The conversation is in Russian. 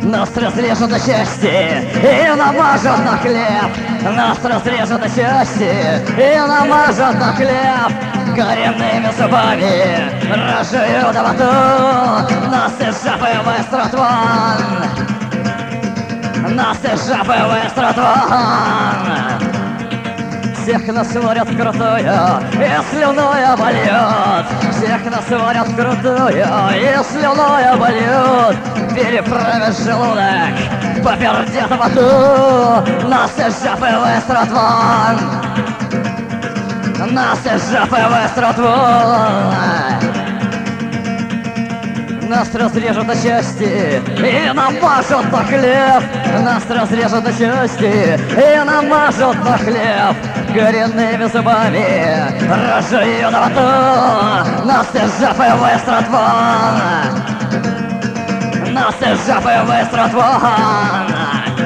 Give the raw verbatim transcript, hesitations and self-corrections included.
Нас разрежут на части и намажут на хлеб. Нас разрежут на части и намажут на хлеб. Коренными зубами разжуют до воду. Нас из жопы выструт вон. Нас из жопы выструт вон. Всех нас варят вкрутую и слюной обольют. Всех нас варят вкрутую и слюной обольют. Переправят желудок, попердет в аду. Нас из жопы выструт вон. Нас из жопы выструт вон. Нас разрежут на части и намажут на хлеб. Нас разрежут на части и намажут на хлеб. Коренными зубами разжуют до воду. Нас из жопы выструт вон. Нас из жопы выструт вон.